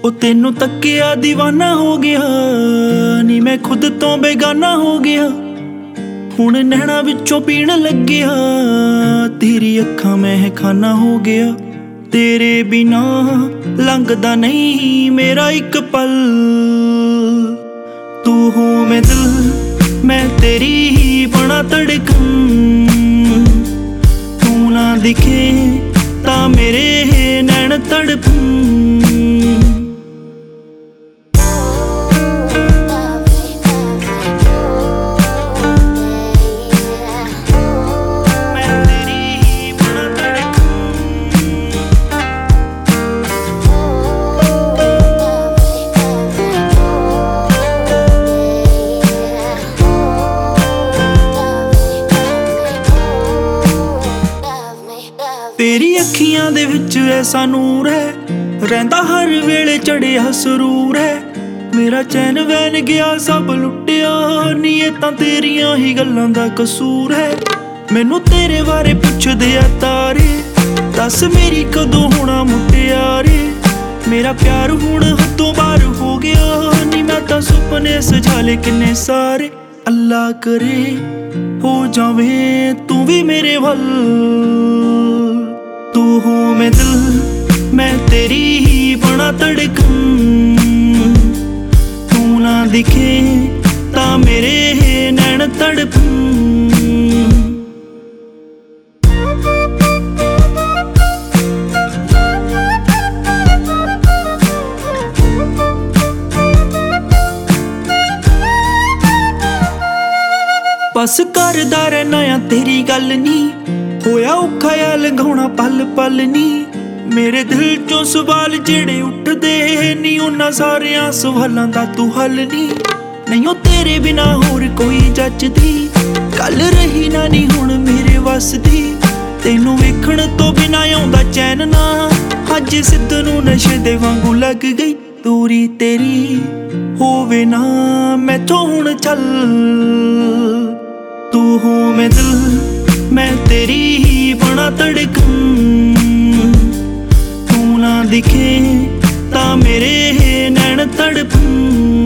ਉਹ ਤੈਨੂੰ ਤੱਕਿਆ ਦੀਵਾਨਾ ਹੋ ਗਿਆ ਨੀ ਮੈਂ ਖੁਦ ਤੋਂ ਬੇਗਾਨਾ ਹੋ ਗਿਆ। ਹੁਣ ਨੈਣਾ ਵਿੱਚੋਂ ਪੀਣ ਲੱਗਿਆ ਤੇਰੀ ਅੱਖਾਂ ਮਹਿਖਾਨਾ ਹੋ ਗਿਆ। ਤੇਰੇ ਬਿਨਾ ਲੰਘਦਾ ਨਹੀਂ ਮੇਰਾ ਇੱਕ ਪਲ। ਤੂੰ ਹੋ ਮੈਂ ਦਿਲ ਮੈਂ ਤੇਰੀ ਹੀ ਬਣਾ ਧੜਕਨ। ਤੂੰ ਨਾ ਦਿਖੇ ਤਾਂ ਮੇਰੇ ਨੈਣ ਤੜਪਨ। ਤੇਰੀ ਅੱਖੀਆਂ ਦੇ ਵਿੱਚ ਐਸਾ ਨੂਰ ਹੈ ਰਹਿੰਦਾ ਹਰ ਵੇਲੇ ਚੜਿਆ ਸਰੂਰ ਹੈ। ਮੇਰਾ ਚੈਨ ਵੈਨ ਗਿਆ ਸਭ ਲੁੱਟਿਆ ਨੀ ਇਹ ਤਾਂ ਤੇਰੀਆਂ ਹੀ ਗੱਲਾਂ ਦਾ ਕਸੂਰ ਹੈ। ਮੈਨੂੰ ਤੇਰੇ ਬਾਰੇ ਪੁੱਛਦੇ ਆ ਤਾਰੇ ਦੱਸ ਮੇਰੀ ਕਦੋਂ ਹੋਣਾ ਮੁਟਿਆਰੇ। ਮੇਰਾ ਪਿਆਰ ਹੁਣ ਹੱਥੋਂ ਬਾਹਰ ਹੋ ਗਿਆ ਨੀ ਮੈਂ ਤਾਂ ਸੁਪਨੇ ਸਜਾ ਲਏ ਕਿੰਨੇ ਸਾਰੇ। ਅੱਲਾ ਕਰੇ ਹੋ ਜਾਵੇਂ ਤੂੰ ਵੀ ਮੇਰੇ ਵੱਲ। ਤੂੰ ਹੋ ਮੈਂ ਦਿਲ ਮੈਂ ਤੇਰੀ ਹੀ ਬਣਾ ਧੜਕਨ। ਤੂੰ ਨਾ ਦਿਖੇ ਤਾਂ ਮੇਰੇ ਨੈਣ ਤੜਪਨ। ਬਸ ਕਰਦਾ ਰਹਿਣਾ ਆ ਤੇਰੀ ਗੱਲ ਨੀ ਹੋਇਆ ਔਖਾ ਆ ਲੰਘਾਉਣਾ ਪਲ ਪਲ ਨੀ। ਮੇਰੇ ਦਿਲ ਚੋਂ ਸਵਾਲ ਜਿਹੜੇ ਉੱਠਦੇ ਨੀ ਉਹਨਾਂ ਸਾਰਿਆਂ ਸਵਾਲਾਂ ਦਾ ਤੂੰ ਹੱਲ ਨੀ। ਨਹੀਂ ਉਹ ਤੇਰੇ ਬਿਨਾ ਹੋਰ ਕੋਈ ਜੱਜਦੀ ਗੱਲ ਰਹੀ ਨਾ ਨੀ ਹੁਣ ਮੇਰੇ ਵੱਸ ਦੀ। ਤੈਨੂੰ ਵੇਖਣ ਤੋਂ ਬਿਨਾ ਆਉਂਦਾ ਚੈਨ ਨਾ ਅੱਜ ਸਿੱਧ ਨੂੰ ਨਸ਼ੇ ਦੇ ਵਾਂਗੂ ਲੱਗ ਗਈ। ਦੂਰੀ ਤੇਰੀ ਹੋਵੇ ਨਾ ਮੈਥੋਂ ਹੁਣ ਚੱਲ। ਤੂੰ ਹੋ ਮੈਂ ਦਿਲ ਮੈਂ ਤੇਰੀ ਹੀ ਬਣਾ ਧੜਕਨ। ਤੂੰ ਨਾ ਦਿਖੇ ਤਾਂ ਮੇਰੇ ਨੈਣ ਤੜਪਨ।